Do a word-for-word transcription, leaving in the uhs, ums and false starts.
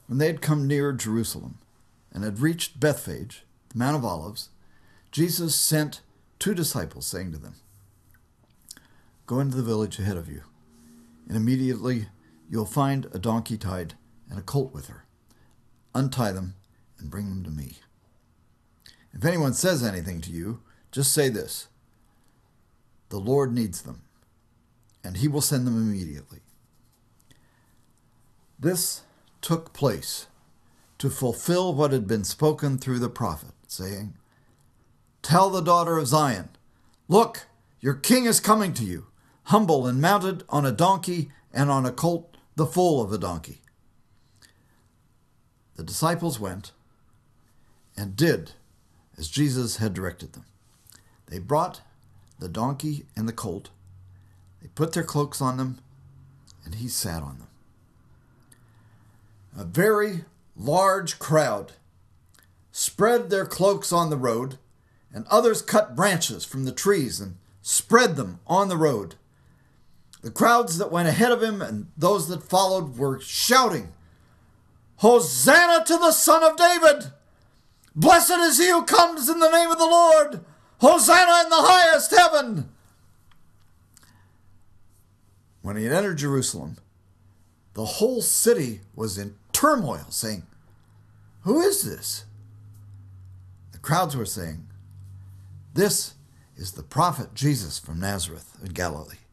When they had come near Jerusalem and had reached Bethphage, the Mount of Olives, Jesus sent two disciples, saying to them, "Go into the village ahead of you, and immediately you will find a donkey tied and a colt with her. Untie them and bring them to me. If anyone says anything to you, just say this: 'The Lord needs them,' and he will send them immediately." This took place to fulfill what had been spoken through the prophet, saying, "Tell the daughter of Zion, look, your king is coming to you, humble and mounted on a donkey and on a colt, the foal of a donkey." The disciples went and did as Jesus had directed them. They brought the donkey and the colt. They put their cloaks on them, and he sat on them. A very large crowd spread their cloaks on the road, and others cut branches from the trees and spread them on the road. The crowds that went ahead of him and those that followed were shouting, "Hosanna to the Son of David! Blessed is he who comes in the name of the Lord! Hosanna in the highest heaven!" When he had entered Jerusalem, the whole city was in turmoil, saying, "Who is this?" The crowds were saying, "This is the prophet Jesus from Nazareth in Galilee."